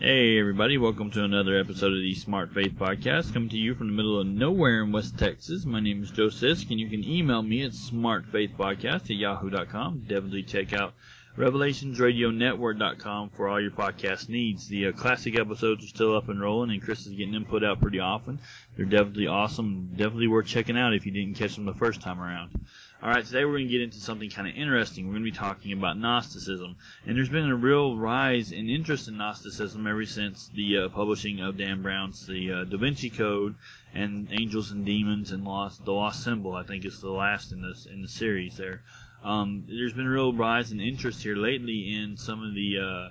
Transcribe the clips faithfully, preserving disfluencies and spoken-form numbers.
Hey everybody, welcome to another episode of the Smart Faith Podcast, coming to you from the middle of nowhere in West Texas. My name is Joe Sisk, and you can email me at smartfaithpodcast at yahoo dot com. Definitely check out revelations radio network dot com for all your podcast needs. The uh, classic episodes are still up and rolling, and Chris is getting them put out pretty often. They're definitely awesome, definitely worth checking out if you didn't catch them the first time around. Alright, today we're going to get into something kind of interesting. We're going to be talking about Gnosticism. And there's been a real rise in interest in Gnosticism ever since the uh, publishing of Dan Brown's The uh, Da Vinci Code and Angels and Demons and Lost, The Lost Symbol. I think it's the last in this in the series there. Um, there's been a real rise in interest here lately in some of the uh,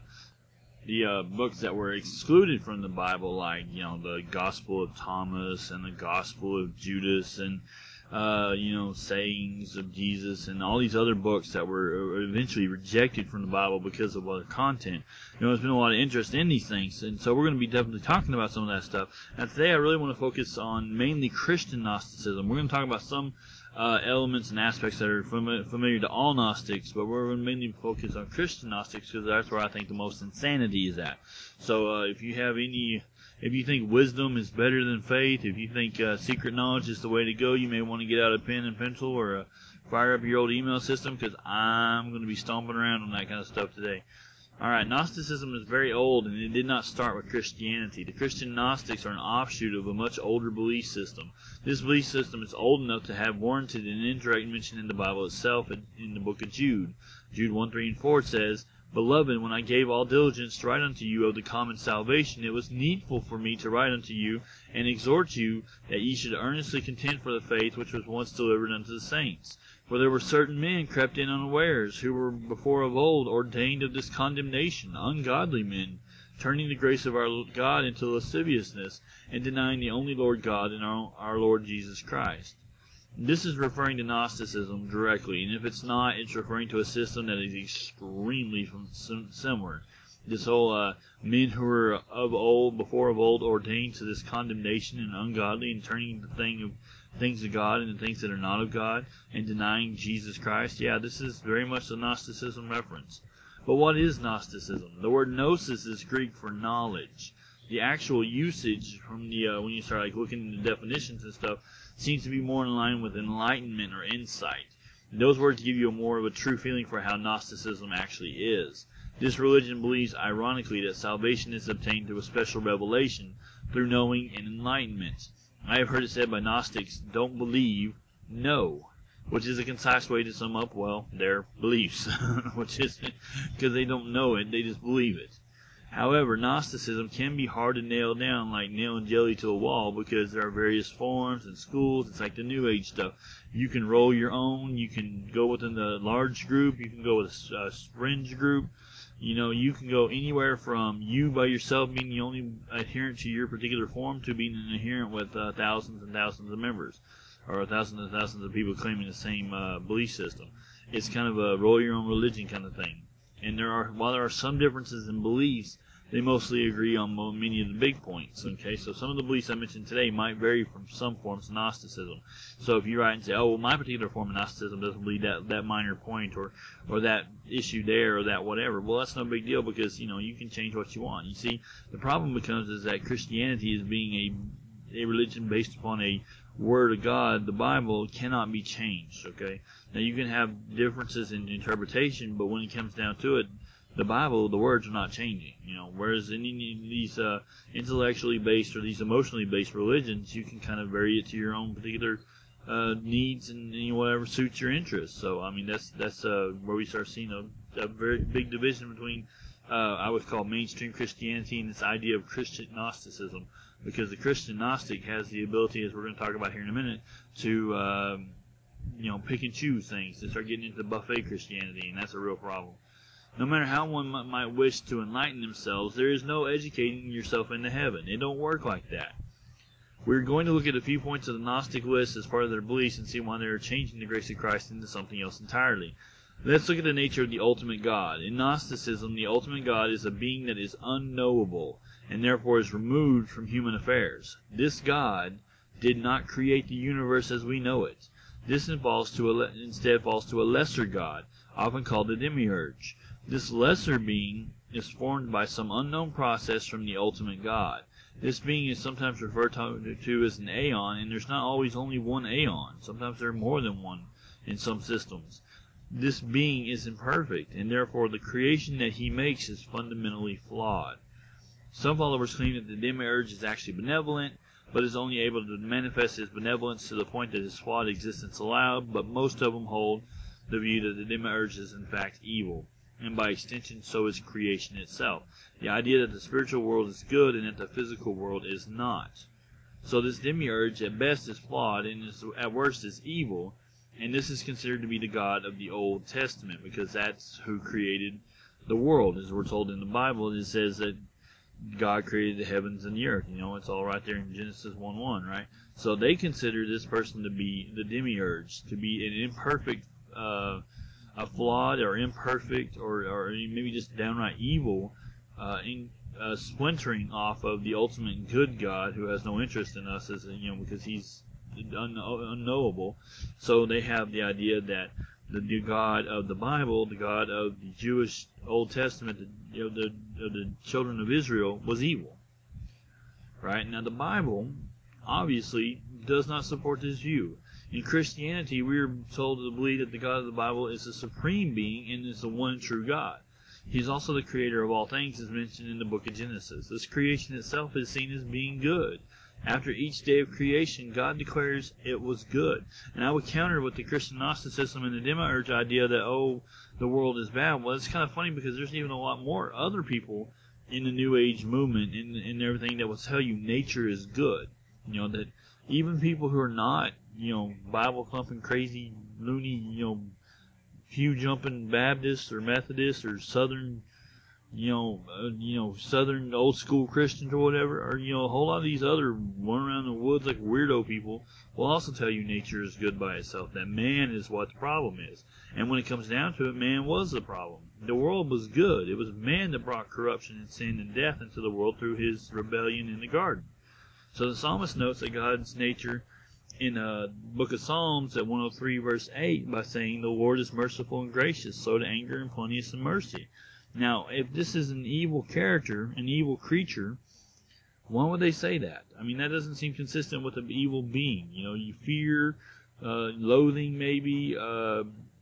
the uh, books that were excluded from the Bible, like, you know, the Gospel of Thomas and the Gospel of Judas and Uh, you know, sayings of Jesus and all these other books that were eventually rejected from the Bible because of other content. You know, there's been a lot of interest in these things, and so we're going to be definitely talking about some of that stuff. And today I really want to focus on mainly Christian Gnosticism. We're going to talk about some uh, elements and aspects that are fami- familiar to all Gnostics, but we're going to mainly focus on Christian Gnostics because that's where I think the most insanity is at. So uh, if you have any... If you think wisdom is better than faith, if you think uh, secret knowledge is the way to go, you may want to get out a pen and pencil or uh, fire up your old email system, because I'm going to be stomping around on that kind of stuff today. Alright, Gnosticism is very old, and it did not start with Christianity. The Christian Gnostics are an offshoot of a much older belief system. This belief system is old enough to have warranted an indirect mention in the Bible itself in the book of Jude. Jude one, three, and four says, "Beloved, when I gave all diligence to write unto you of the common salvation, it was needful for me to write unto you, and exhort you, that ye should earnestly contend for the faith which was once delivered unto the saints. For there were certain men crept in unawares, who were before of old ordained of this condemnation, ungodly men, turning the grace of our God into lasciviousness, and denying the only Lord God and our, our Lord Jesus Christ." This is referring to Gnosticism directly, and if it's not, it's referring to a system that is extremely similar. This whole uh, men who were of old, before of old, ordained to this condemnation and ungodly, and turning the thing of things of God into things that are not of God, and denying Jesus Christ. Yeah, this is very much a Gnosticism reference. But what is Gnosticism? The word gnosis is Greek for knowledge. The actual usage from the uh, when you start like looking into definitions and stuff seems to be more in line with enlightenment or insight. Those words give you a more of a true feeling for how Gnosticism actually is. This religion believes, ironically, that salvation is obtained through a special revelation, through knowing and enlightenment. I have heard it said by Gnostics, "Don't believe, know," which is a concise way to sum up, well, their beliefs, which is because they don't know it, they just believe it. However, Gnosticism can be hard to nail down like nailing jelly to a wall, because there are various forms and schools. It's like the New Age stuff. You can roll your own. You can go within the large group. You can go with a, a fringe group. You know, you can go anywhere from you by yourself, being the only adherent to your particular form, to being an adherent with uh, thousands and thousands of members, or thousands and thousands of people claiming the same uh, belief system. It's kind of a roll your own religion kind of thing. And there are, while there are some differences in beliefs, they mostly agree on many of the big points. Okay, so some of the beliefs I mentioned today might vary from some forms of Gnosticism. So if you write and say, "Oh, well, my particular form of Gnosticism doesn't believe that that minor point, or or that issue there, or that whatever," well, that's no big deal, because you know you can change what you want. You see, the problem becomes is that Christianity is being a a religion based upon a Word of God. The Bible cannot be changed. Okay, now you can have differences in interpretation, but when it comes down to it, the Bible, the words are not changing, you know. Whereas in any of these uh, intellectually based or these emotionally based religions, you can kind of vary it to your own particular uh, needs and you know, whatever suits your interests. So I mean, that's that's uh, where we start seeing a, a very big division between uh, I would call mainstream Christianity and this idea of Christian Gnosticism, because the Christian Gnostic has the ability, as we're going to talk about here in a minute, to um, you know pick and choose things, to start getting into buffet Christianity, and that's a real problem. No matter how one might wish to enlighten themselves, there is no educating yourself into heaven. It don't work like that. We're going to look at a few points of the Gnostic list as part of their beliefs and see why they're changing the grace of Christ into something else entirely. Let's look at the nature of the ultimate God. In Gnosticism, the ultimate God is a being that is unknowable and therefore is removed from human affairs. This God did not create the universe as we know it. This falls to a, instead falls to a lesser God, often called a demiurge. This lesser being is formed by some unknown process from the ultimate God. This being is sometimes referred to, to as an aeon, and there's not always only one aeon. Sometimes there are more than one in some systems. This being is imperfect, and therefore the creation that he makes is fundamentally flawed. Some followers claim that the demiurge is actually benevolent, but is only able to manifest his benevolence to the point that his flawed existence allowed, but most of them hold the view that the demiurge is in fact evil, and by extension so is creation itself. The idea that the spiritual world is good and that the physical world is not. So this demiurge at best is flawed and is, at worst is evil, and this is considered to be the God of the Old Testament because that's who created the world. As we're told in the Bible, it says that God created the heavens and the earth. You know, it's all right there in Genesis one one, right? So they consider this person to be the demiurge, to be an imperfect, uh, a flawed or imperfect or, or maybe just downright evil, uh, in, uh, splintering off of the ultimate good God who has no interest in us, as you know, because he's un- unknowable. So they have the idea that the new God of the Bible, the God of the Jewish Old Testament, the, you know, the, the children of Israel, was evil. Right? Now the Bible obviously does not support this view. In Christianity, we are told to believe that the God of the Bible is a supreme being and is the one true God. He is also the creator of all things, as mentioned in the book of Genesis. This creation itself is seen as being good. After each day of creation, God declares it was good. And I would counter with the Christian Gnosticism and the demiurge idea that, oh, the world is bad. Well, it's kind of funny because there's even a lot more other people in the New Age movement and, and everything that will tell you nature is good. You know, that even people who are not, you know, Bible thumping, crazy, loony, you know, pew jumping Baptists or Methodists or Southern, you know, uh, you know, Southern old school Christians or whatever, or you know, a whole lot of these other run around the woods like weirdo people will also tell you nature is good by itself. That man is what the problem is, and when it comes down to it, man was the problem. The world was good. It was man that brought corruption and sin and death into the world through his rebellion in the garden. So the psalmist notes that God's nature in the uh, book of Psalms at one oh three verse eight by saying, "The Lord is merciful and gracious, slow to anger and plenteous in mercy." Now, if this is an evil character, an evil creature, why would they say that? I mean, that doesn't seem consistent with an evil being. You know, you fear, uh, loathing maybe, uh,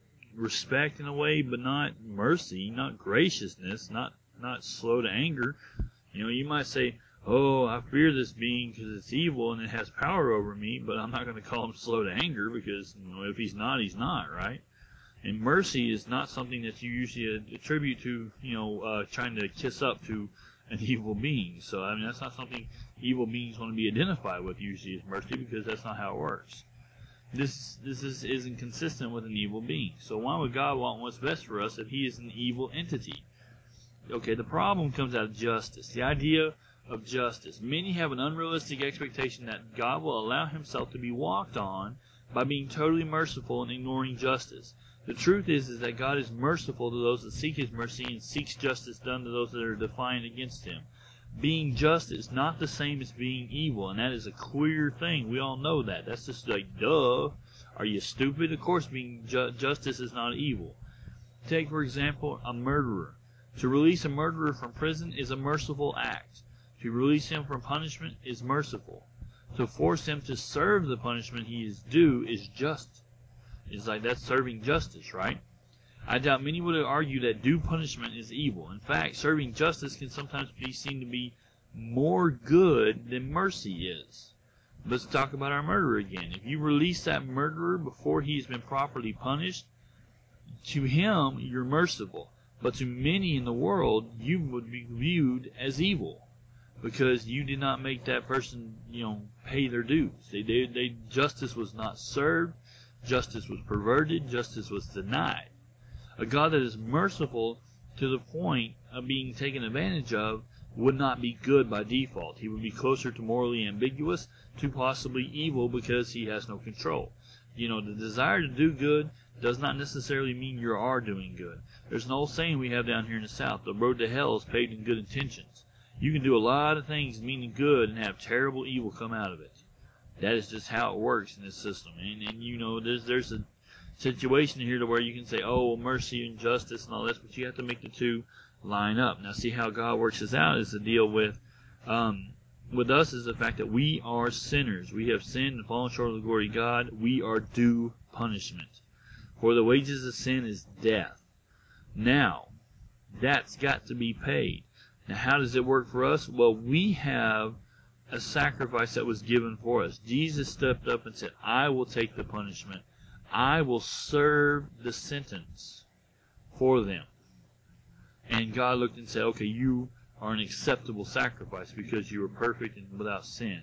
respect in a way, but not mercy, not graciousness, not, not slow to anger. You know, you might say, oh, I fear this being because it's evil and it has power over me, but I'm not going to call him slow to anger because, you know, if he's not, he's not, right? And mercy is not something that you usually attribute to, you know, uh, trying to kiss up to an evil being. So, I mean, that's not something evil beings want to be identified with usually, is mercy, because that's not how it works. This this is, isn't consistent with an evil being. So why would God want what's best for us if he is an evil entity? Okay, the problem comes out of justice. The idea of justice. Many have an unrealistic expectation that God will allow himself to be walked on by being totally merciful and ignoring justice. The truth is, is that God is merciful to those that seek his mercy and seeks justice done to those that are defiant against him. Being just is not the same as being evil, and that is a clear thing. We all know that. That's just like, duh. Are you stupid? Of course being ju- justice is not evil. Take, for example, a murderer. To release a murderer from prison is a merciful act. To release him from punishment is merciful. To force him to serve the punishment he is due is just. It's like that's serving justice, right? I doubt many would argue that due punishment is evil. In fact, serving justice can sometimes be seen to be more good than mercy is. Let's talk about our murderer again. If you release that murderer before he's been properly punished, to him you're merciful. But to many in the world, you would be viewed as evil because you did not make that person, you know, pay their dues. They, they, they justice was not served. Justice was perverted. Justice was denied. A God that is merciful to the point of being taken advantage of would not be good by default. He would be closer to morally ambiguous, to possibly evil because he has no control. You know, the desire to do good does not necessarily mean you are doing good. There's an old saying we have down here in the South: the road to hell is paved in good intentions. You can do a lot of things meaning good and have terrible evil come out of it. That is just how it works in this system. And, and you know, there's there's a situation here to where you can say, oh, well, mercy and justice and all that, but you have to make the two line up. Now, see how God works this out is the deal with um, with us is the fact that we are sinners. We have sinned and fallen short of the glory of God. We are due punishment. For the wages of sin is death. Now, that's got to be paid. Now, how does it work for us? Well, we have a sacrifice that was given for us. Jesus stepped up and said, I will take the punishment. I will serve the sentence for them. And God looked and said, okay, you are an acceptable sacrifice because you are perfect and without sin.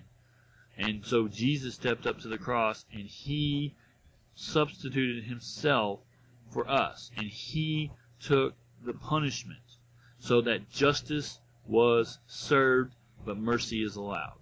And so Jesus stepped up to the cross and he substituted himself for us. And he took the punishment so that justice was served but mercy is allowed.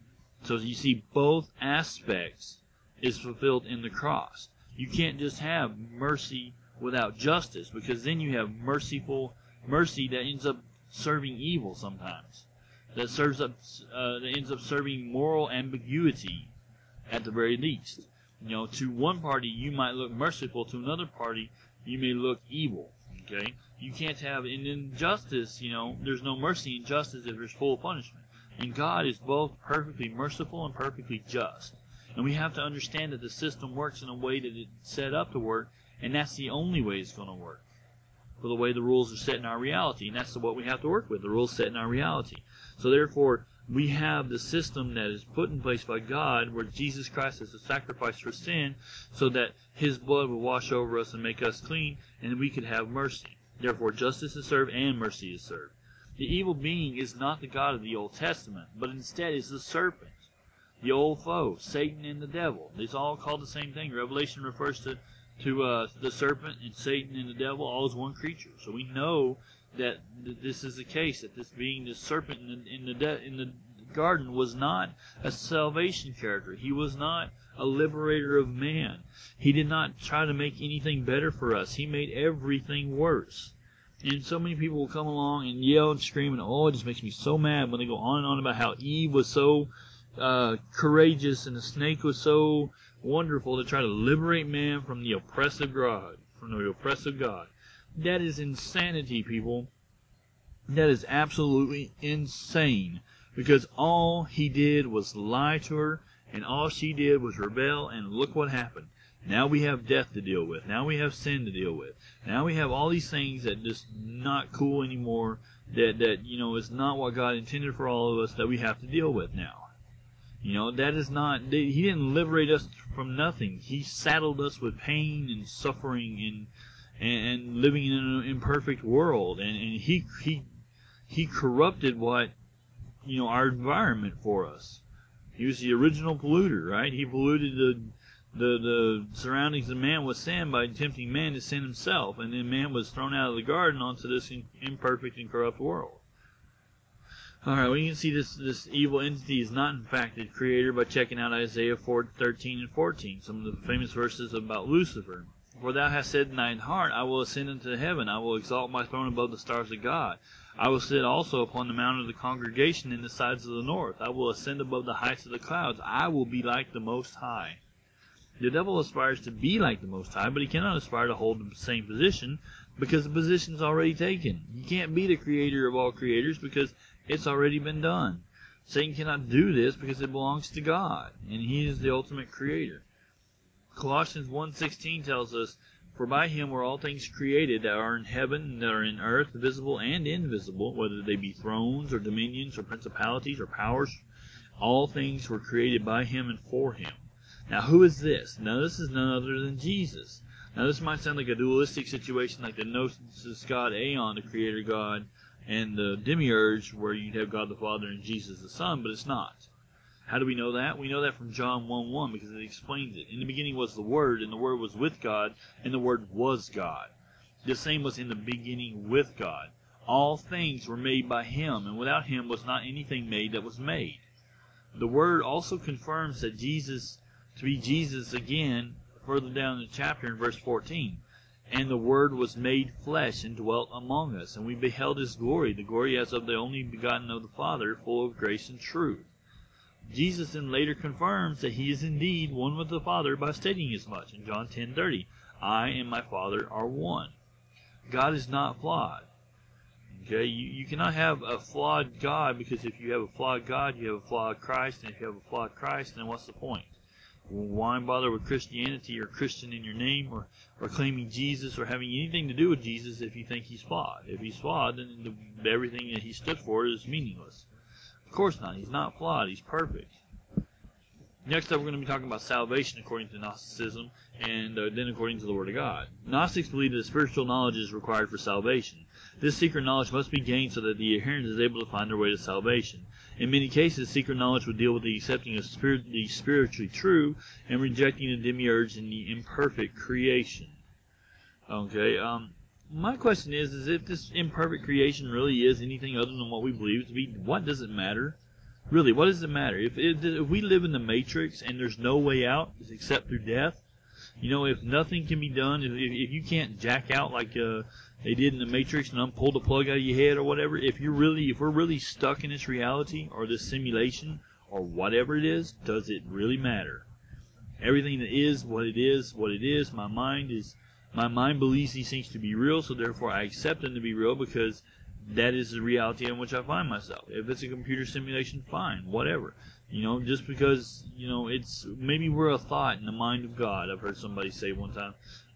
So you see both aspects is fulfilled in the cross. You can't just have mercy without justice, because then you have merciful mercy that ends up serving evil sometimes. That serves up uh, that ends up serving moral ambiguity at the very least. You know, to one party you might look merciful, to another party you may look evil. Okay? You can't have in injustice, you know, there's no mercy in justice if there's full punishment. And God is both perfectly merciful and perfectly just. And we have to understand that the system works in a way that it's set up to work, and that's the only way it's going to work. For the way the rules are set in our reality, and that's what we have to work with, the rules set in our reality. So therefore, we have the system that is put in place by God, where Jesus Christ is a sacrifice for sin, so that his blood will wash over us and make us clean, and we could have mercy. Therefore, justice is served and mercy is served. The evil being is not the God of the Old Testament, but instead is the serpent, the old foe, Satan and the devil. It's all called the same thing. Revelation refers to, to uh, the serpent and Satan and the devil all as one creature. So we know that th- this is the case, that this being, the serpent in the, in the, de- in the garden was not a salvation character. He was not a liberator of man. He did not try to make anything better for us. He made everything worse. And so many people will come along and yell and scream, and oh, it just makes me so mad when they go on and on about how Eve was so uh, courageous and the snake was so wonderful to try to liberate man from the oppressive God, from the oppressive God. That is insanity, people. That is absolutely insane, because all he did was lie to her, and all she did was rebel, and look what happened. Now we have death to deal with. Now we have sin to deal with. Now we have all these things that just not cool anymore, that, that you know, is not what God intended for all of us, that we have to deal with now. You know, that is not, he didn't liberate us from nothing. He saddled us with pain and suffering and and, and living in an imperfect world. And, and he, he, he corrupted what, you know, our environment for us. He was the original polluter, right? He polluted the The, the surroundings of man with sin by tempting man to sin himself, and then man was thrown out of the garden onto this in, imperfect and corrupt world. Alright, well, you can see this this evil entity is not in fact the creator by checking out Isaiah four thirteen and fourteen, some of the famous verses about Lucifer. For thou hast said in thine heart, I will ascend into heaven, I will exalt my throne above the stars of God. I will sit also upon the mount of the congregation in the sides of the north. I will ascend above the heights of the clouds. I will be like the Most High. The devil aspires to be like the Most High, but he cannot aspire to hold the same position because the position is already taken. You can't be the creator of all creators because it's already been done. Satan cannot do this because it belongs to God, and he is the ultimate creator. Colossians one sixteen tells us, for by him were all things created that are in heaven and that are in earth, visible and invisible, whether they be thrones or dominions or principalities or powers. All things were created by him and for him. Now, who is this? Now, this is none other than Jesus. Now, this might sound like a dualistic situation, like the Gnosis God Aeon, the Creator God, and the Demiurge, where you'd have God the Father and Jesus the Son, but it's not. How do we know that? We know that from John one one, because it explains it. In the beginning was the Word, and the Word was with God, and the Word was God. The same was in the beginning with God. All things were made by him, and without him was not anything made that was made. The Word also confirms that Jesus to be Jesus again, further down in the chapter in verse fourteen. And the Word was made flesh and dwelt among us, and we beheld his glory, the glory as of the only begotten of the Father, full of grace and truth. Jesus then later confirms that he is indeed one with the Father by stating as much in John ten thirty. I and my Father are one. God is not flawed. Okay, you, you cannot have a flawed God, because if you have a flawed God, you have a flawed Christ, and if you have a flawed Christ, then what's the point? Why bother with Christianity or Christian in your name, or, or claiming Jesus or having anything to do with Jesus if you think he's flawed? If he's flawed, then the, everything that he stood for is meaningless. Of course not. He's not flawed. He's perfect. Next up, we're going to be talking about salvation according to Gnosticism, and uh, then according to the Word of God. Gnostics believe that spiritual knowledge is required for salvation. This secret knowledge must be gained so that the adherent is able to find their way to salvation. In many cases, secret knowledge would deal with the accepting of spirit, the spiritually true and rejecting the demiurge and the imperfect creation. Okay, um, my question is, is if this imperfect creation really is anything other than what we believe it to be, what does it matter? Really, what does it matter? If, if, if we live in the Matrix and there's no way out except through death, you know, if nothing can be done, if, if you can't jack out like uh, they did in the Matrix and unpull the plug out of your head or whatever, if you're really, if we're really stuck in this reality or this simulation or whatever it is, does it really matter? Everything that is what it is, what it is, my mind is, my mind believes these things to be real, so therefore I accept them to be real because that is the reality in which I find myself. If it's a computer simulation, fine, whatever. You know, just because, you know, it's, maybe we're a thought in the mind of God. I've heard somebody say one time,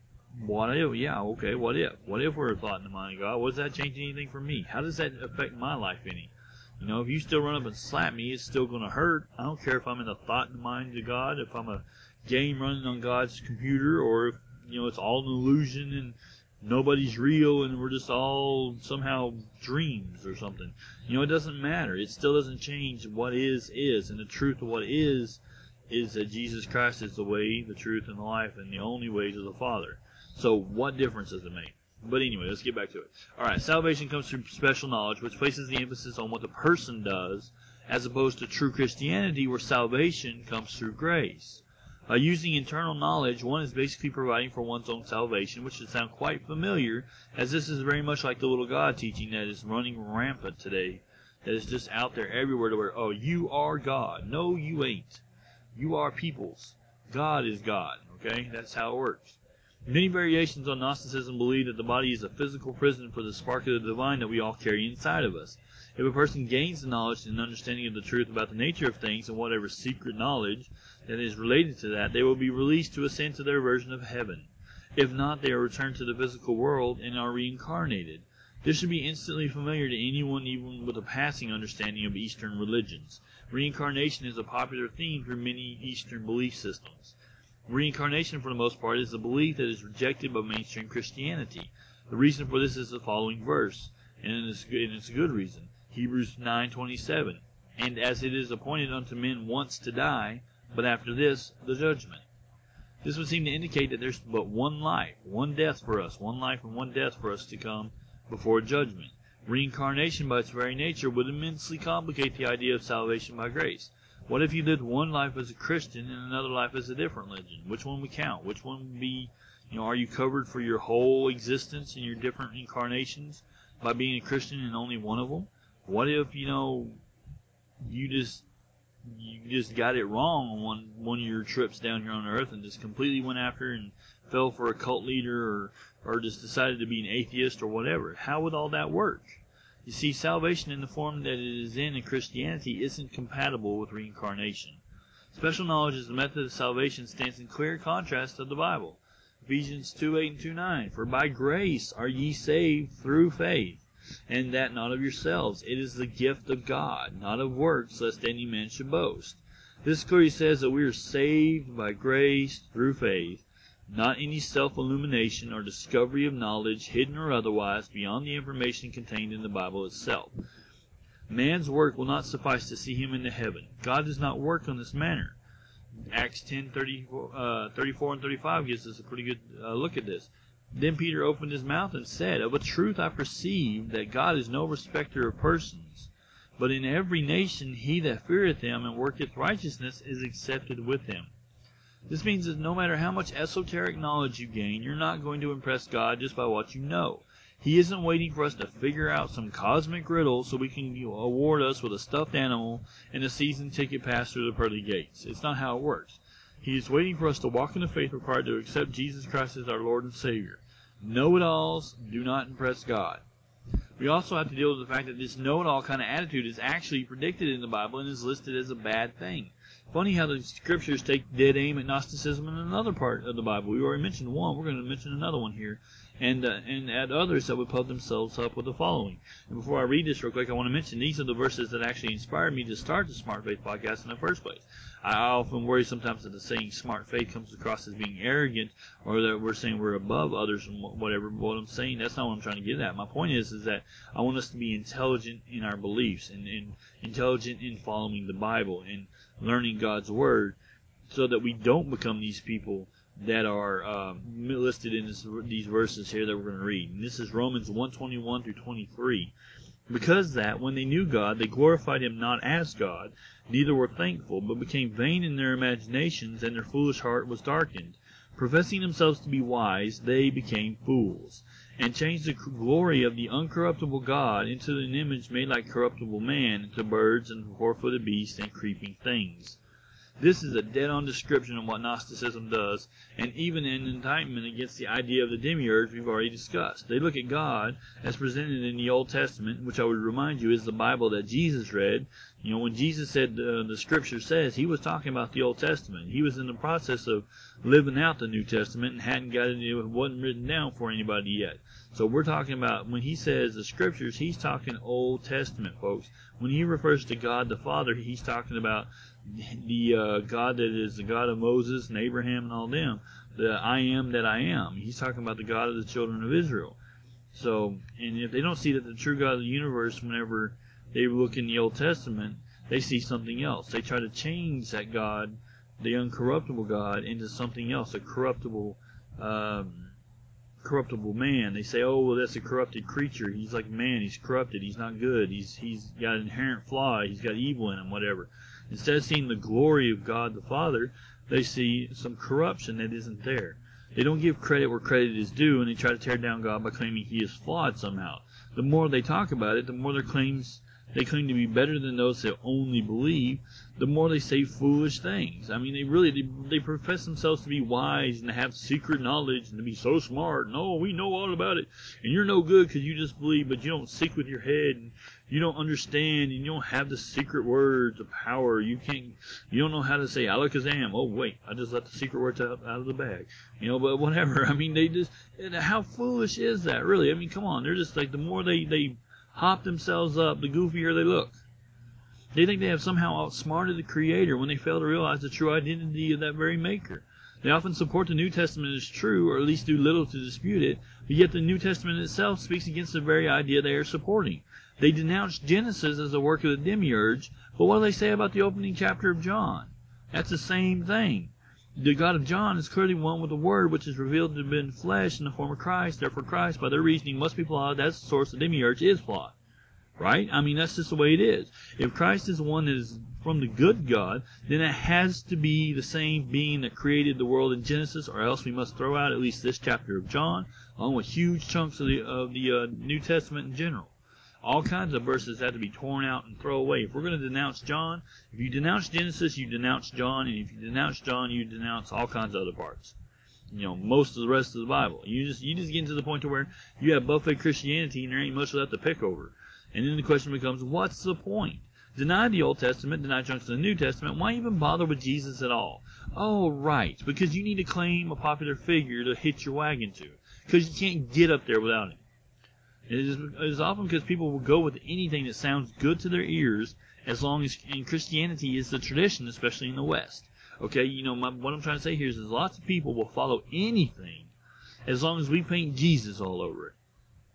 what if? Yeah, okay, what if? What if we're a thought in the mind of God? What does that change anything for me? How does that affect my life any? You know, if you still run up and slap me, it's still going to hurt. I don't care if I'm in the thought in the mind of God, if I'm a game running on God's computer, or if, you know, it's all an illusion and nobody's real and we're just all somehow dreams or something. You know, it doesn't matter. It still doesn't change what is, is. And the truth of what is, is that Jesus Christ is the way, the truth, and the life, and the only way to the Father. So what difference does it make? But anyway, let's get back to it. Alright, salvation comes through special knowledge, which places the emphasis on what the person does, as opposed to true Christianity, where salvation comes through grace. By using internal knowledge, one is basically providing for one's own salvation, which should sound quite familiar, as this is very much like the little God teaching that is running rampant today, that is just out there everywhere to where, oh, you are God. No, you ain't. You are peoples. God is God, okay? That's how it works. Many variations on Gnosticism believe that the body is a physical prison for the spark of the divine that we all carry inside of us. If a person gains the knowledge and understanding of the truth about the nature of things and whatever secret knowledge that is related to that, they will be released to ascend to their version of heaven. If not, they are returned to the physical world and are reincarnated. This should be instantly familiar to anyone even with a passing understanding of Eastern religions. Reincarnation is a popular theme for many Eastern belief systems. Reincarnation, for the most part, is a belief that is rejected by mainstream Christianity. The reason for this is the following verse, and it's, and it's a good reason. Hebrews nine twenty-seven. And as it is appointed unto men once to die, but after this, the judgment. This would seem to indicate that there's but one life, one death for us, one life and one death for us to come before judgment. Reincarnation, by its very nature, would immensely complicate the idea of salvation by grace. What if you lived one life as a Christian and another life as a different religion? Which one would count? Which one would be, you know, are you covered for your whole existence in your different incarnations by being a Christian in only one of them? What if, you know, you just you just got it wrong on one, one of your trips down here on Earth and just completely went after and fell for a cult leader, or, or just decided to be an atheist or whatever? How would all that work? You see, salvation in the form that it is in in Christianity isn't compatible with reincarnation. Special knowledge as the method of salvation stands in clear contrast to the Bible. Ephesians two eight and two nine. For by grace are ye saved through faith, and that not of yourselves. It is the gift of God, not of works, lest any man should boast. This clearly says that we are saved by grace through faith, not any self-illumination or discovery of knowledge, hidden or otherwise, beyond the information contained in the Bible itself. Man's work will not suffice to see him into heaven. God does not work on this manner. Acts ten thirty-four, uh, thirty-four and thirty-five gives us a pretty good uh, look at this. Then Peter opened his mouth and said, Of a truth I perceive that God is no respecter of persons, but in every nation he that feareth him and worketh righteousness is accepted with him. This means that no matter how much esoteric knowledge you gain, you're not going to impress God just by what you know. He isn't waiting for us to figure out some cosmic riddle so we can, you know, award us with a stuffed animal and a season ticket pass through the pearly gates. It's not how it works. He is waiting for us to walk in the faith required to accept Jesus Christ as our Lord and Savior. Know-it-alls do not impress God. We also have to deal with the fact that this know-it-all kind of attitude is actually predicted in the Bible and is listed as a bad thing. Funny how the scriptures take dead aim at Gnosticism in another part of the Bible. We already mentioned one. We're going to mention another one here. And uh, and at others that would puff themselves up with the following. And before I read this real quick, I want to mention these are the verses that actually inspired me to start the Smart Faith podcast in the first place. I often worry sometimes that the saying smart faith comes across as being arrogant, or that we're saying we're above others and whatever. But what I'm saying, that's not what I'm trying to get at. My point is, is that I want us to be intelligent in our beliefs and, and intelligent in following the Bible and learning God's Word, so that we don't become these people that are um, listed in this, these verses here that we're going to read. And this is Romans one twenty-one through twenty-three. Because that, when they knew God, they glorified Him not as God, neither were thankful, but became vain in their imaginations, and their foolish heart was darkened. Professing themselves to be wise, they became fools, and changed the glory of the uncorruptible God into an image made like corruptible man, into birds and four-footed beasts and creeping things. This is a dead-on description of what Gnosticism does, and even an indictment against the idea of the demiurge we've already discussed. They look at God as presented in the Old Testament, which I would remind you is the Bible that Jesus read. You know, when Jesus said uh, the Scripture says, He was talking about the Old Testament. He was in the process of living out the New Testament and hadn't got it, it wasn't written down for anybody yet. So we're talking about, when He says the Scriptures, He's talking Old Testament, folks. When He refers to God the Father, He's talking about the uh, God that is the God of Moses and Abraham and all them, the I am that I am. He's talking about the God of the children of Israel. So, and if they don't see that the true God of the universe, whenever they look in the Old Testament, they see something else. They try to change that God, the uncorruptible God, into something else, a corruptible, um, corruptible man. They say, oh, well, that's a corrupted creature. He's like man. He's corrupted. He's not good. He's he's got an inherent flaw. He's got evil in him, whatever. Instead of seeing the glory of God the Father, they see some corruption that isn't there. They don't give credit where credit is due, and they try to tear down God by claiming He is flawed somehow. The more they talk about it, the more their claims they claim to be better than those that only believe, the more they say foolish things. I mean, they really they, they profess themselves to be wise and to have secret knowledge and to be so smart. And, oh, we know all about it. And you're no good because you just believe, but you don't seek with your head, and you don't understand, and you don't have the secret words of power. You can't, you don't know how to say alakazam. Oh, wait, I just let the secret words out, out of the bag. You know, but whatever. I mean, they just, how foolish is that, really? I mean, come on. They're just like, the more they, they hop themselves up, the goofier they look. They think they have somehow outsmarted the Creator when they fail to realize the true identity of that very Maker. They often support the New Testament as true, or at least do little to dispute it, but yet the New Testament itself speaks against the very idea they are supporting. They denounce Genesis as a work of the demiurge, but what do they say about the opening chapter of John? That's the same thing. The God of John is clearly one with the Word, which is revealed to have been flesh in the form of Christ. Therefore, Christ, by their reasoning, must be flawed. That's the source of the demiurge is flawed. Right? I mean, that's just the way it is. If Christ is the one that is from the good God, then it has to be the same being that created the world in Genesis, or else we must throw out at least this chapter of John, along with huge chunks of the, of the uh, New Testament in general. All kinds of verses have to be torn out and thrown away. If we're going to denounce John, if you denounce Genesis, you denounce John, and if you denounce John, you denounce all kinds of other parts. You know, most of the rest of the Bible. You just you just get to the point to where you have buffet Christianity, and there ain't much left to pick over. And then the question becomes, what's the point? Deny the Old Testament, deny chunks of the New Testament. Why even bother with Jesus at all? Oh, right, because you need to claim a popular figure to hitch your wagon to, because you can't get up there without him. It is, it is often because people will go with anything that sounds good to their ears, as long as, and Christianity is the tradition, especially in the West. Okay, you know, my, what I'm trying to say here is that lots of people will follow anything as long as we paint Jesus all over it.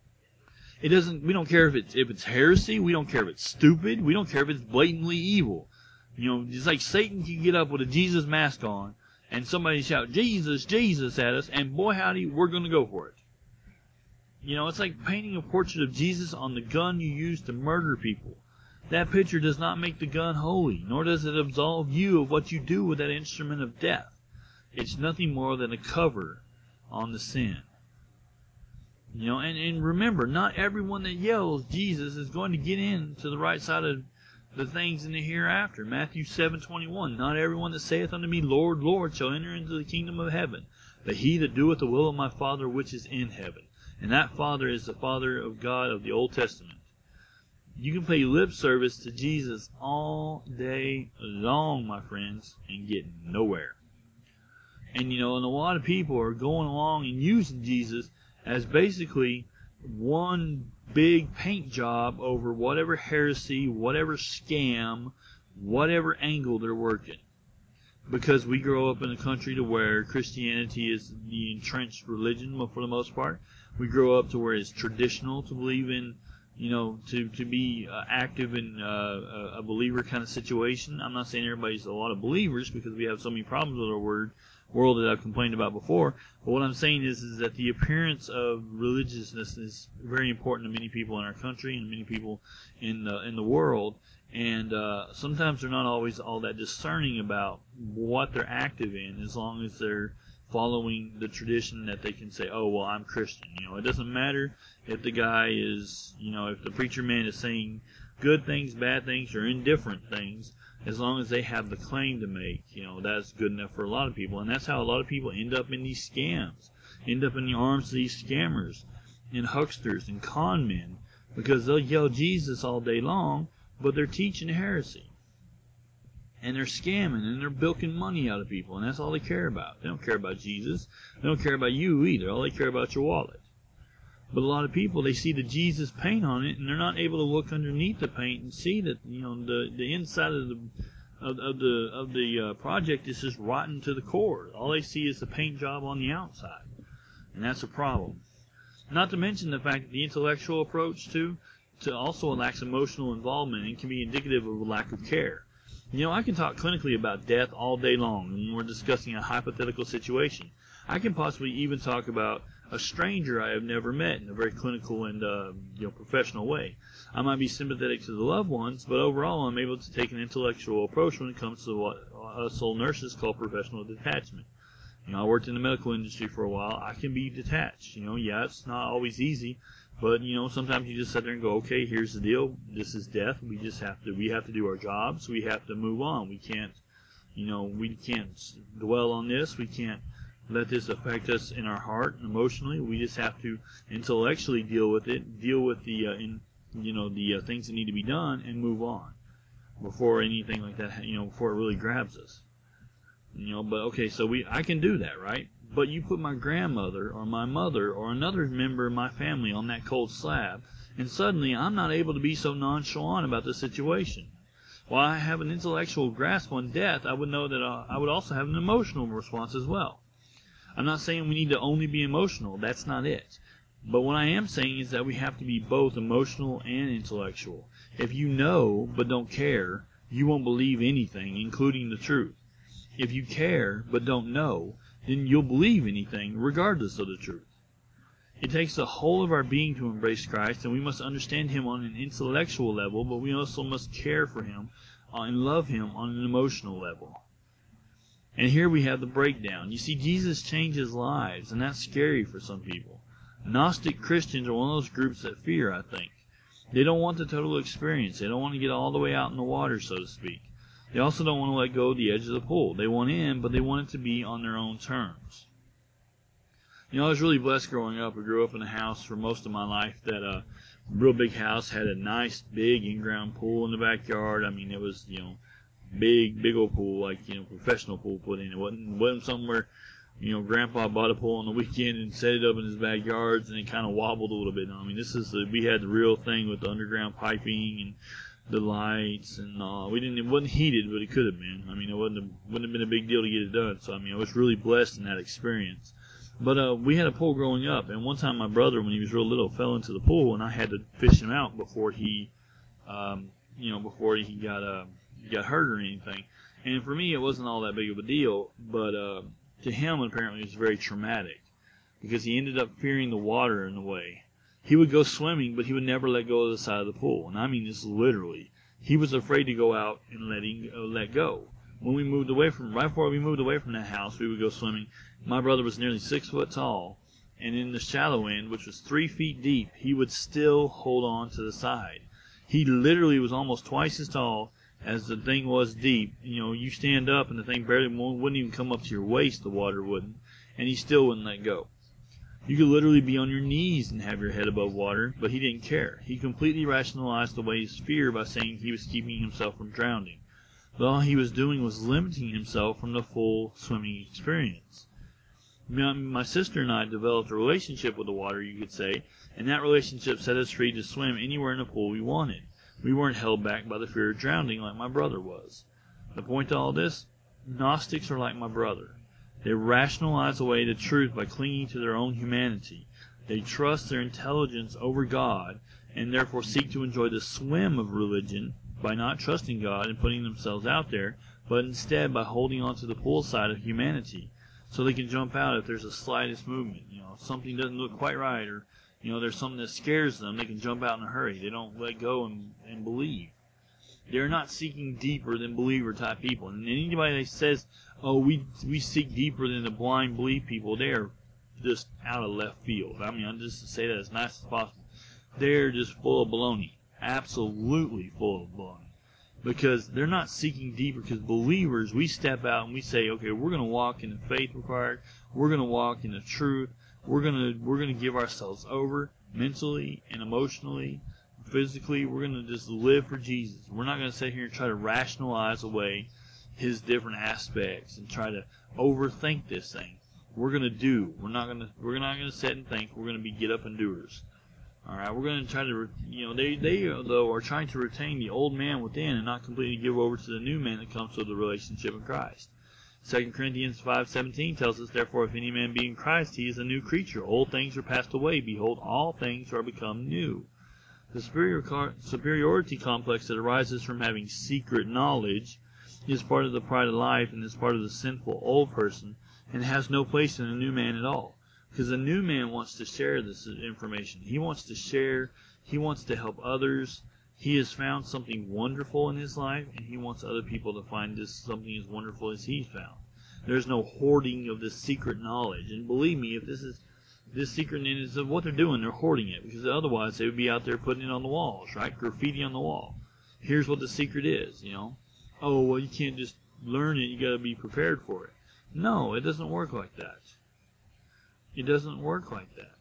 It doesn't, we don't care if it's, if it's heresy, we don't care if it's stupid, we don't care if it's blatantly evil. You know, it's like Satan can get up with a Jesus mask on, and somebody shout, Jesus, Jesus at us, and boy howdy, we're going to go for it. You know, it's like painting a portrait of Jesus on the gun you use to murder people. That picture does not make the gun holy, nor does it absolve you of what you do with that instrument of death. It's nothing more than a cover on the sin. You know, and, and remember, not everyone that yells Jesus is going to get into the right side of the things in the hereafter. Matthew seven twenty-one, not everyone that saith unto me, Lord, Lord, shall enter into the kingdom of heaven, but he that doeth the will of my Father which is in heaven. And that Father is the Father of God of the Old Testament. You can pay lip service to Jesus all day long, my friends, and get nowhere. And, you know, and a lot of people are going along and using Jesus as basically one big paint job over whatever heresy, whatever scam, whatever angle they're working. Because we grow up in a country to where Christianity is the entrenched religion for the most part. We grow up to where it's traditional to believe in, you know, to, to be uh, active in uh, a believer kind of situation. I'm not saying everybody's a lot of believers because we have so many problems with our word world that I've complained about before. But what I'm saying is, is that the appearance of religiousness is very important to many people in our country and many people in the, in the world. And uh, sometimes they're not always all that discerning about what they're active in, as long as they're following the tradition that they can say, oh, well, I'm Christian. You know, it doesn't matter if the guy is, you know, if the preacher man is saying good things, bad things, or indifferent things, as long as they have the claim to make, you know, that's good enough for a lot of people. And that's how a lot of people end up in these scams, end up in the arms of these scammers and hucksters and con men, because they'll yell Jesus all day long, but they're teaching heresy. And they're scamming and they're bilking money out of people, and that's all they care about. They don't care about Jesus. They don't care about you either. All they care about is your wallet. But a lot of people, they see the Jesus paint on it, and they're not able to look underneath the paint and see that, you know, the the inside of the of, of the of the uh, project is just rotten to the core. All they see is the paint job on the outside, and that's a problem. Not to mention the fact that the intellectual approach too, to also lacks emotional involvement and can be indicative of a lack of care. You know, I can talk clinically about death all day long when we're discussing a hypothetical situation. I can possibly even talk about a stranger I have never met in a very clinical and uh, you know, professional way. I might be sympathetic to the loved ones, but overall I'm able to take an intellectual approach when it comes to what us old nurses call professional detachment. You know, I worked in the medical industry for a while. I can be detached. You know, yeah, it's not always easy, but you know, sometimes you just sit there and go, okay, here's the deal. This is death. We just have to, we have to do our jobs. We have to move on. We can't, you know, we can't dwell on this. We can't let this affect us in our heart and emotionally. We just have to intellectually deal with it, deal with the, uh, in, you know, the uh, things that need to be done, and move on before anything like that, you know, before it really grabs us. You know, but okay, so we, I can do that, right? But you put my grandmother or my mother or another member of my family on that cold slab, and suddenly I'm not able to be so nonchalant about the situation. While I have an intellectual grasp on death, I would know that uh, I would also have an emotional response as well. I'm not saying we need to only be emotional. That's not it. But what I am saying is that we have to be both emotional and intellectual. If you know but don't care, you won't believe anything, including the truth. If you care but don't know, then you'll believe anything, regardless of the truth. It takes the whole of our being to embrace Christ, and we must understand Him on an intellectual level, but we also must care for Him and love Him on an emotional level. And here we have the breakdown. You see, Jesus changes lives, and that's scary for some people. Gnostic Christians are one of those groups that fear, I think. They don't want the total experience. They don't want to get all the way out in the water, so to speak. They also don't want to let go of the edge of the pool. They want in, but they want it to be on their own terms. You know, I was really blessed growing up. I grew up in a house for most of my life that a uh, real big house, had a nice big in-ground pool in the backyard. I mean, it was, you know, big, big old pool, like, you know, professional pool put in. It wasn't, wasn't somewhere, you know, Grandpa bought a pool on the weekend and set it up in his backyards, and it kind of wobbled a little bit. I mean, this is the, we had the real thing with the underground piping and the lights and all. We didn't, it wasn't heated, but it could have been. I mean, it wasn't, a, wouldn't have been a big deal to get it done. So, I mean, I was really blessed in that experience. But uh, we had a pool growing up, and one time my brother, when he was real little, fell into the pool, and I had to fish him out before he, um, you know, before he got uh, got hurt or anything. And for me, it wasn't all that big of a deal, but uh, to him, apparently, it was very traumatic because he ended up fearing the water in a way. He would go swimming, but he would never let go of the side of the pool, and I mean this literally. He was afraid to go out and let him, uh, let go. When we moved away from, right before we moved away from that house, we would go swimming. My brother was nearly six foot tall, and in the shallow end, which was three feet deep, he would still hold on to the side. He literally was almost twice as tall as the thing was deep. You know, you stand up and the thing barely wouldn't even come up to your waist, the water wouldn't, and he still wouldn't let go. You could literally be on your knees and have your head above water, but he didn't care. He completely rationalized away his fear by saying he was keeping himself from drowning. But all he was doing was limiting himself from the full swimming experience. My sister and I developed a relationship with the water, you could say, and that relationship set us free to swim anywhere in the pool we wanted. We weren't held back by the fear of drowning like my brother was. The point to all this, Gnostics are like my brother. They rationalize away the truth by clinging to their own humanity. They trust their intelligence over God, and therefore seek to enjoy the swim of religion by not trusting God and putting themselves out there, but instead by holding on to the poolside of humanity, so they can jump out if there's the slightest movement. You know, if something doesn't look quite right, or you know, there's something that scares them, they can jump out in a hurry. They don't let go and, and believe. They're not seeking deeper than believer type people. And anybody that says, oh, we we seek deeper than the blind belief people, they're just out of left field. I mean, I'm just to say that as nice as possible. They're just full of baloney. Absolutely full of baloney. Because they're not seeking deeper, because believers, we step out and we say, okay, we're going to walk in the faith required. We're going to walk in the truth. We're going to we're going to give ourselves over mentally and emotionally, physically. We're going to just live for Jesus. We're not going to sit here and try to rationalize away his different aspects and try to overthink this thing. We're going to do. We're not going to we're not going to sit and think. We're going to be get up and doers. All right, we're going to try to, you know, they, they, though, are trying to retain the old man within and not completely give over to the new man that comes with the relationship in Christ. Second Corinthians five seventeen tells us, therefore, if any man be in Christ, he is a new creature. Old things are passed away. Behold, all things are become new. The superior superiority complex that arises from having secret knowledge is part of the pride of life and is part of the sinful old person and has no place in a new man at all. Because the new man wants to share this information. He wants to share. He wants to help others. He has found something wonderful in his life, and he wants other people to find this something as wonderful as he's found. There's no hoarding of this secret knowledge. And believe me, if this is this secret is of what they're doing, they're hoarding it. Because otherwise they would be out there putting it on the walls, right? Graffiti on the wall. Here's what the secret is, you know. Oh, well, you can't just learn it. You got to be prepared for it. No, it doesn't work like that. It doesn't work like that.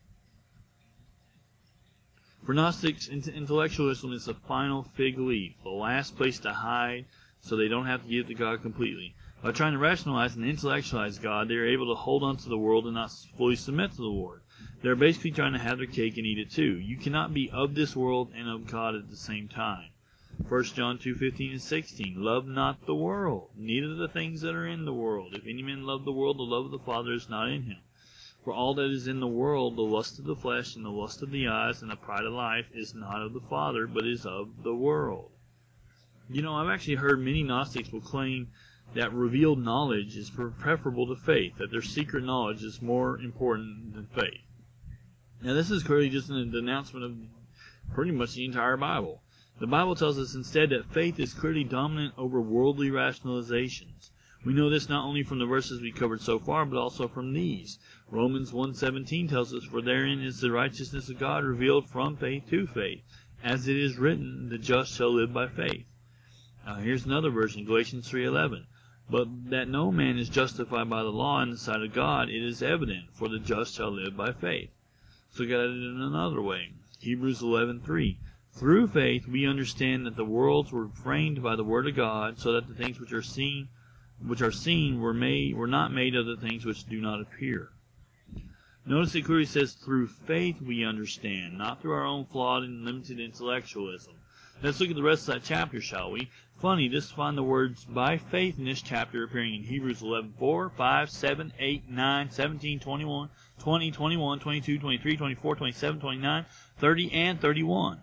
For Gnostics, intellectualism is the final fig leaf, the last place to hide so they don't have to give to God completely. By trying to rationalize and intellectualize God, they are able to hold on to the world and not fully submit to the Lord. They're basically trying to have their cake and eat it too. You cannot be of this world and of God at the same time. First John two fifteen and sixteen, love not the world, neither the things that are in the world. If any man love the world, the love of the Father is not in him. For all that is in the world, the lust of the flesh, and the lust of the eyes, and the pride of life, is not of the Father, but is of the world. You know, I've actually heard many Gnostics will claim that revealed knowledge is preferable to faith, that their secret knowledge is more important than faith. Now, this is clearly just an announcement of pretty much the entire Bible. The Bible tells us instead that faith is clearly dominant over worldly rationalizations. We know this not only from the verses we covered so far, but also from these. Romans one seventeen tells us, for therein is the righteousness of God revealed from faith to faith. As it is written, the just shall live by faith. Now here's another version, Galatians three eleven. But that no man is justified by the law in the sight of God, it is evident, for the just shall live by faith. So look at it in another way. Hebrews eleven three. Through faith we understand that the worlds were framed by the word of God, so that the things which are seen which are seen were made were not made of the things which do not appear. Notice it clearly says, through faith we understand, not through our own flawed and limited intellectualism. Let's look at the rest of that chapter, shall we? Funny, just find the words by faith in this chapter appearing in Hebrews eleven four, five, seven, eight, nine, seventeen, twenty-one, twenty, twenty-one, twenty-two, twenty-three, twenty-four, twenty-seven, twenty-nine, thirty, and thirty-one.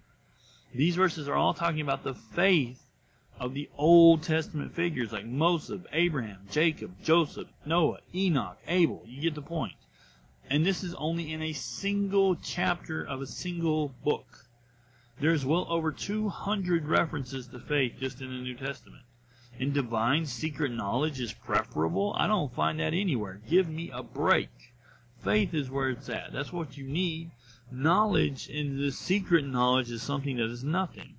These verses are all talking about the faith of the Old Testament figures like Moses, Abraham, Jacob, Joseph, Noah, Enoch, Abel. You get the point. And this is only in a single chapter of a single book. There's well over two hundred references to faith just in the New Testament. And divine secret knowledge is preferable? I don't find that anywhere. Give me a break. Faith is where it's at. That's what you need. Knowledge, and the secret knowledge is something that is nothing.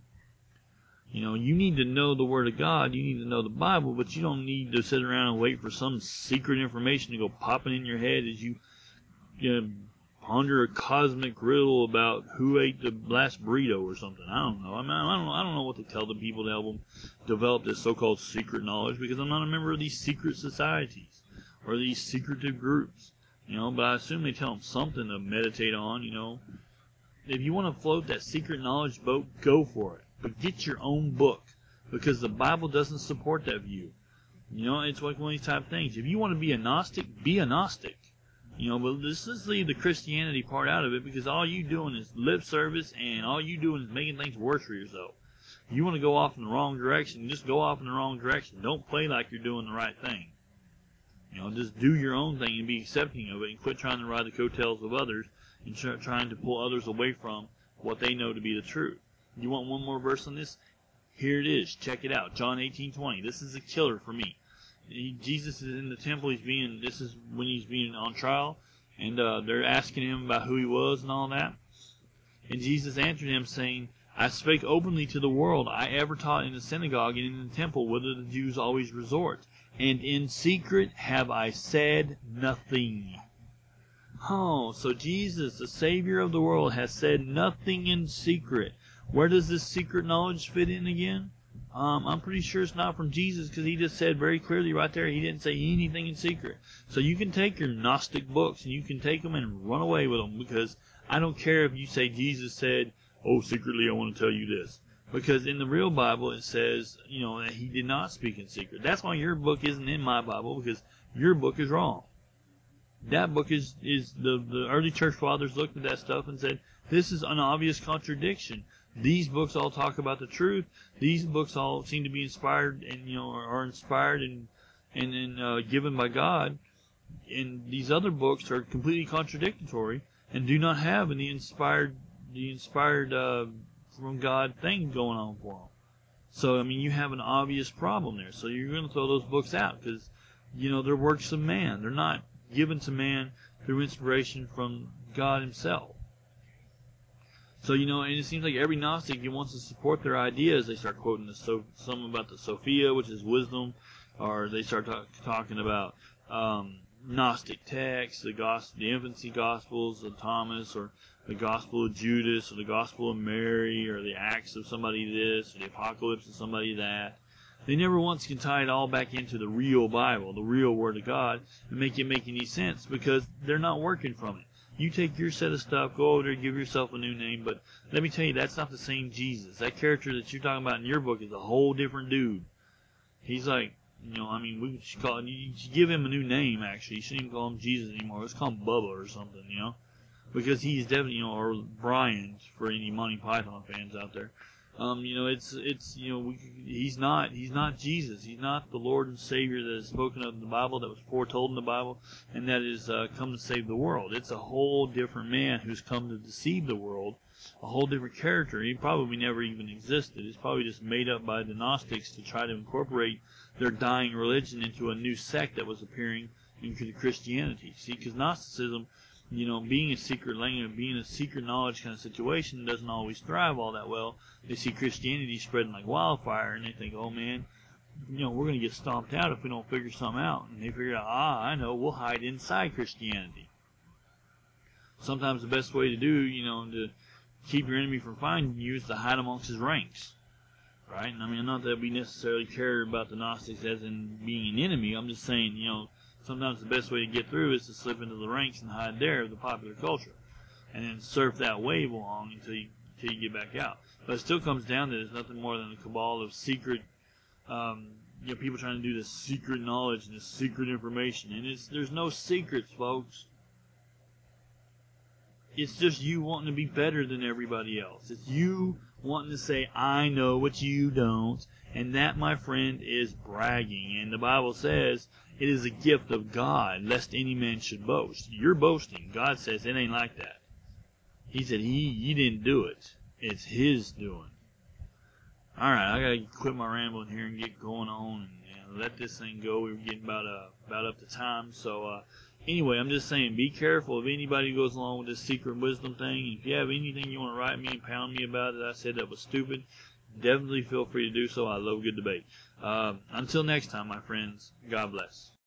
You know, you need to know the Word of God, you need to know the Bible, but you don't need to sit around and wait for some secret information to go popping in your head as you you know, ponder a cosmic riddle about who ate the last burrito or something. I don't know. I mean, I don't know. I don't know what they tell the people to help them develop this so-called secret knowledge, because I'm not a member of these secret societies or these secretive groups. You know, but I assume they tell them something to meditate on. You know, if you want to float that secret knowledge boat, go for it. But get your own book, because the Bible doesn't support that view. You know, it's like one of these type of things. If you want to be a Gnostic, be a Gnostic. You know, but let's just leave the Christianity part out of it, because all you doing is lip service, and all you doing is making things worse for yourself. You want to go off in the wrong direction, just go off in the wrong direction. Don't play like you're doing the right thing. You know, just do your own thing and be accepting of it, and quit trying to ride the coattails of others and try, trying to pull others away from what they know to be the truth. You want one more verse on this? Here it is. Check it out. John eighteen twenty. This is a killer for me. He, Jesus is in the temple. He's being, this is when he's being on trial, and uh, they're asking him about who he was and all that. And Jesus answered him, saying, I spake openly to the world. I ever taught in the synagogue and in the temple, whither the Jews always resort. And in secret have I said nothing. Oh, so Jesus, the Savior of the world, has said nothing in secret. Where does this secret knowledge fit in again? Um, I'm pretty sure it's not from Jesus, because he just said very clearly right there, he didn't say anything in secret. So you can take your Gnostic books and you can take them and run away with them, because I don't care if you say Jesus said, oh, secretly I want to tell you this. Because in the real Bible it says, you know, that he did not speak in secret. That's why your book isn't in my Bible, because your book is wrong. That book is, is the, the early church fathers looked at that stuff and said, this is an obvious contradiction. These books all talk about the truth. These books all seem to be inspired and, you know, are inspired and, and, and uh, given by God. And these other books are completely contradictory and do not have any inspired, the inspired, uh, from God thing going on for them. So, I mean, you have an obvious problem there. So you're going to throw those books out because, you know, they're works of man. They're not given to man through inspiration from God himself. So, you know, and it seems like every Gnostic who wants to support their ideas, they start quoting the so, some about the Sophia, which is wisdom, or they start talk, talking about um, Gnostic texts, the gospel, the infancy Gospels of Thomas, or the Gospel of Judas, or the Gospel of Mary, or the Acts of somebody this, or the Apocalypse of somebody that. They never once can tie it all back into the real Bible, the real Word of God, and make it make any sense, because they're not working from it. You take your set of stuff, go over there, give yourself a new name, but let me tell you, that's not the same Jesus. That character that you're talking about in your book is a whole different dude. He's like, you know, I mean, we should call it, you should give him a new name, actually. You shouldn't even call him Jesus anymore. Let's call him Bubba or something, you know, because he's definitely, you know, or Brian for any Monty Python fans out there. Um, you know, it's, it's, you know, we, he's not, he's not Jesus. He's not the Lord and Savior that is spoken of in the Bible, that was foretold in the Bible, and that is uh, come to save the world. It's a whole different man who's come to deceive the world, a whole different character. He probably never even existed. It's probably just made up by the Gnostics to try to incorporate their dying religion into a new sect that was appearing into Christianity. See, because Gnosticism, you know, being a secret language, being a secret knowledge kind of situation, doesn't always thrive all that well. They see Christianity spreading like wildfire, and they think, oh man, you know, we're going to get stomped out if we don't figure something out. And they figure out, ah, I know, we'll hide inside Christianity. Sometimes the best way to do, you know, to keep your enemy from finding you is to hide amongst his ranks. Right? And I mean, not that we necessarily care about the Gnostics as in being an enemy. I'm just saying, you know, sometimes the best way to get through is to slip into the ranks and hide there of the popular culture, and then surf that wave along until you, until you get back out. But it still comes down to there's nothing more than a cabal of secret, um, you know, people trying to do this secret knowledge and this secret information. And it's there's no secrets, folks. It's just you wanting to be better than everybody else. It's you wanting to say, I know what you don't. And that, my friend, is bragging. And the Bible says it is a gift of God, lest any man should boast. You're boasting. God says it ain't like that. He said, he, you didn't do it. It's his doing. Alright, I gotta quit my rambling here and get going on and, and let this thing go. We're getting about, uh, about up to time. So, uh, anyway, I'm just saying, be careful if anybody goes along with this secret wisdom thing. If you have anything you want to write me and pound me about it, I said that was stupid, definitely feel free to do so. I love good debate. Uh, until next time, my friends, God bless.